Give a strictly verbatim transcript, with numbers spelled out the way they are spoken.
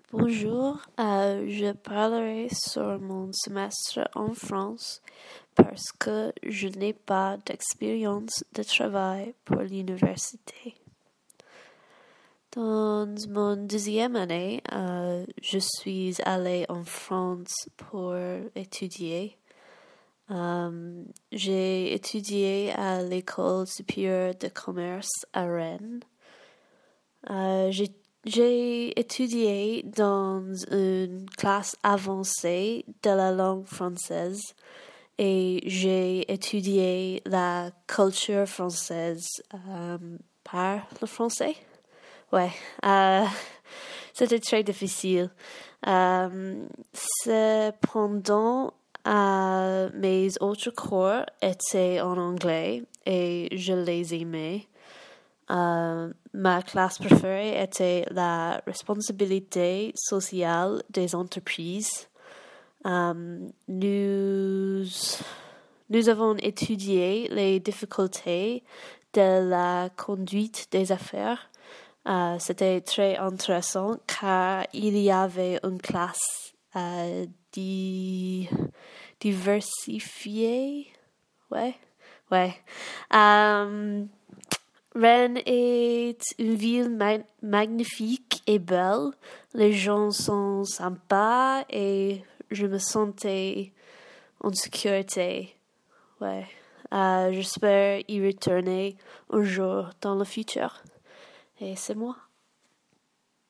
Bonjour, euh, je parlerai sur mon semestre en France parce que je n'ai pas d'expérience de travail pour l'université. Dans mon deuxième année, euh, je suis allée en France pour étudier. Euh, j'ai étudié à l'École supérieure de commerce à Rennes. Euh, j'ai J'ai étudié dans une classe avancée de la langue française et j'ai étudié la culture française euh, par le français. Ouais, euh, c'était très difficile. Euh, cependant, euh, mes autres cours étaient en anglais et je les aimais. Euh, ma classe préférée était la responsabilité sociale des entreprises. Euh, nous, nous avons étudié les difficultés de la conduite des affaires. Euh, c'était très intéressant car il y avait une classe euh, di- diversifiée. Ouais, ouais. Euh, Rennes est une ville ma- magnifique et belle. Les gens sont sympas et je me sentais en sécurité. Ouais. Euh, j'espère y retourner un jour dans le futur. Et c'est moi.